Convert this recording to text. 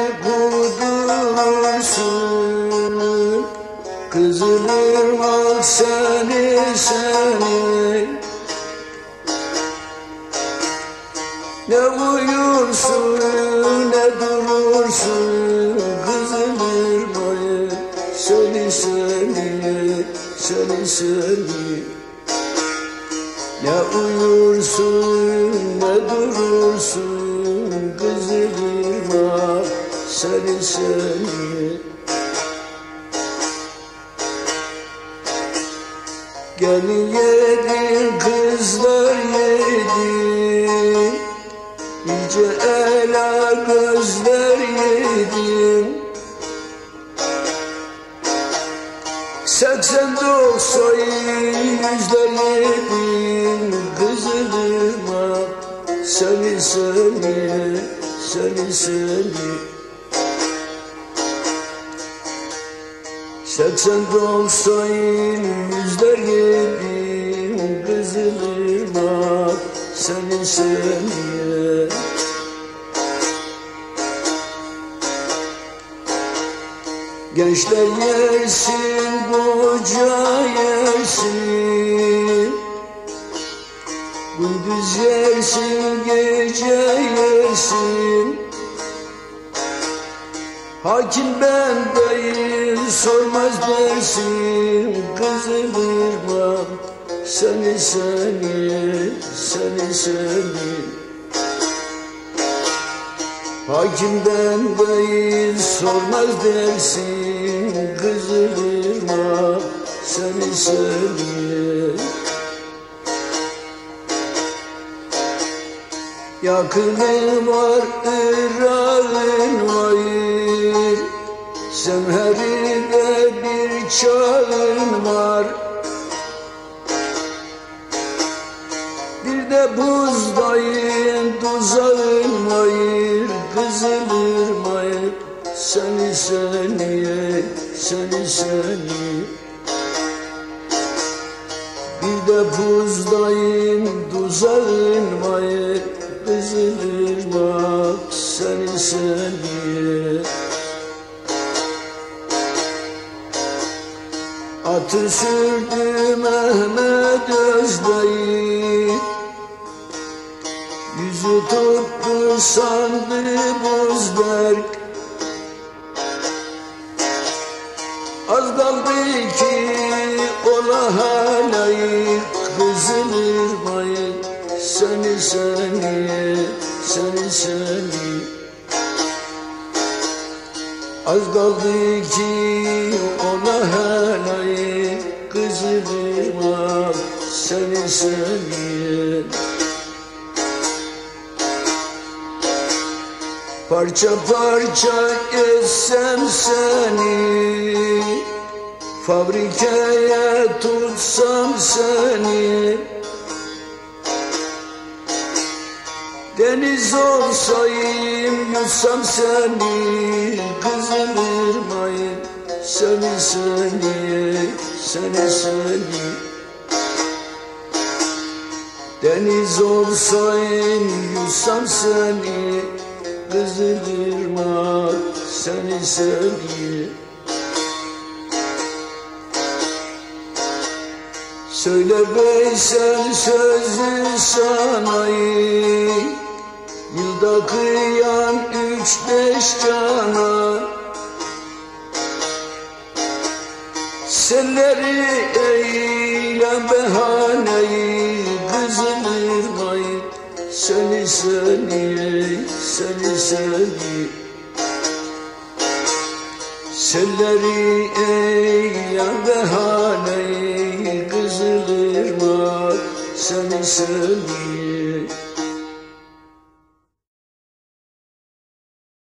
kudursun, Kızılırmak seni seni. Ne uyursun ne durursun, Kızılırmak seni seni, seni seni. Ne uyursun ne durursun, Kızılırmak seni seni. Gel yedin kızlar yedin, İnce ela gözler yedim. 80-90 yüzler yedim, Kızılırmak seni seni, seni seni. 80-90 yüzler yedim, Kızılırmak seni seni. Gençler yersin, koca yersin, gündüz yersin, gece yersin. Hakim ben değil, sormaz dersin, Kızılırmak seni seni, seni seni. Hakim ben değil, sormaz dersin, Kızılırmak seni seni. Yakının var, ırağın var, Semheride bir çağın var. Bir de buzdayın, tuzağın var, Kızılırmak seni seni, seni seni. Bir de buzdayın, tuzağın var, Kızılırmak seni seni. Atı sürdü Mehmet Özdayı, yüzü tuttu sandı buzberk. Az kaldı ki ola halayı, Kızılırmak seni seni, seni seni. Az kaldı ki ona halayı, Kızılırmak seni seni. Parça parça etsem seni, fabrikaya tutsam seni. Deniz olsayım yutsam seni, Kızılırmak seni seni, seni seni. Deniz olsayım yutsam seni, Kızılırmak seni seni. Söyle Veysel sözü sanayı, yılda kıyan 3-5 cana. Selleri eyle behaneyi, Kızılırmak seni seni, seni seni. Selleri eyle behaneyi, Kızılırmak seni seni.